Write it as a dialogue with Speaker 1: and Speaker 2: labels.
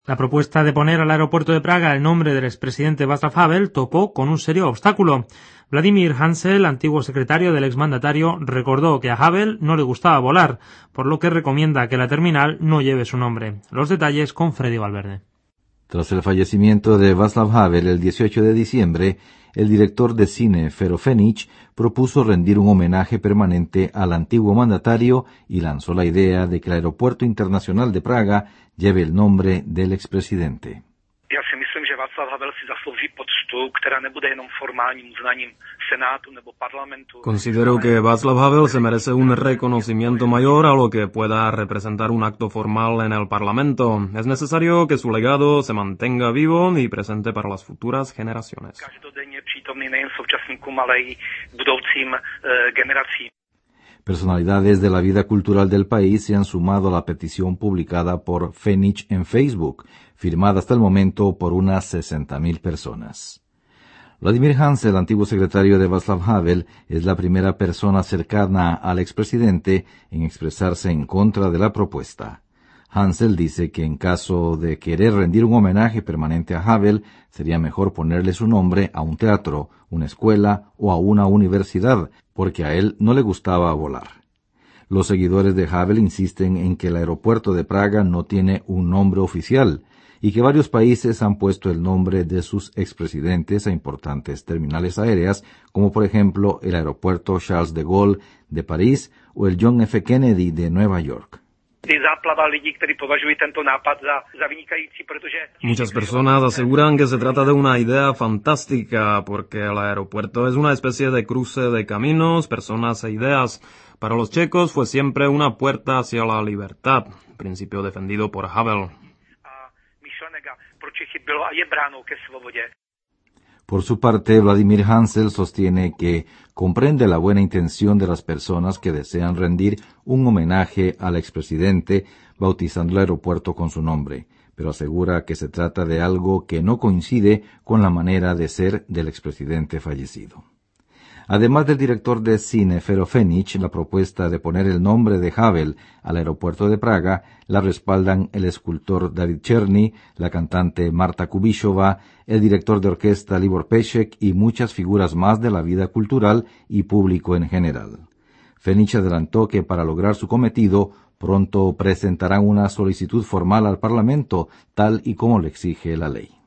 Speaker 1: La propuesta de poner al aeropuerto de Praga el nombre del expresidente Václav Havel topó con un serio obstáculo. Vladimir Hansel, antiguo secretario del exmandatario, recordó que a Havel no le gustaba volar, por lo que recomienda que la terminal no lleve su nombre. Los detalles con Freddy Valverde.
Speaker 2: Tras el fallecimiento de Václav Havel el 18 de diciembre, el director de cine Fero Fenić propuso rendir un homenaje permanente al antiguo mandatario y lanzó la idea de que el Aeropuerto Internacional de Praga lleve el nombre del expresidente.
Speaker 3: Considero que Václav Havel se merece un reconocimiento mayor a lo que pueda representar un acto formal en el Parlamento. Es necesario que su legado se mantenga vivo y presente para las futuras generaciones.
Speaker 2: Personalidades de la vida cultural del país se han sumado a la petición publicada por Fenić en Facebook, firmada hasta el momento por unas 60.000 personas. Vladimir Hansel, antiguo secretario de Václav Havel, es la primera persona cercana al expresidente en expresarse en contra de la propuesta. Hansel dice que en caso de querer rendir un homenaje permanente a Havel, sería mejor ponerle su nombre a un teatro, una escuela o a una universidad, porque a él no le gustaba volar. Los seguidores de Havel insisten en que el aeropuerto de Praga no tiene un nombre oficial y que varios países han puesto el nombre de sus expresidentes a importantes terminales aéreas, como por ejemplo el aeropuerto Charles de Gaulle de París o el John F. Kennedy de Nueva York.
Speaker 3: Muchas personas aseguran que se trata de una idea fantástica porque el aeropuerto es una especie de cruce de caminos, personas e ideas. Para los checos fue siempre una puerta hacia la libertad, principio defendido por Havel.
Speaker 2: Por su parte, Vladimir Hansel sostiene que comprende la buena intención de las personas que desean rendir un homenaje al expresidente bautizando el aeropuerto con su nombre, pero asegura que se trata de algo que no coincide con la manera de ser del expresidente fallecido. Además del director de cine Fero Fenić, la propuesta de poner el nombre de Havel al aeropuerto de Praga la respaldan el escultor David Černý, la cantante Marta Kubišová, el director de orquesta Libor Pešek y muchas figuras más de la vida cultural y público en general. Fenić adelantó que para lograr su cometido pronto presentarán una solicitud formal al Parlamento, tal y como lo exige la ley.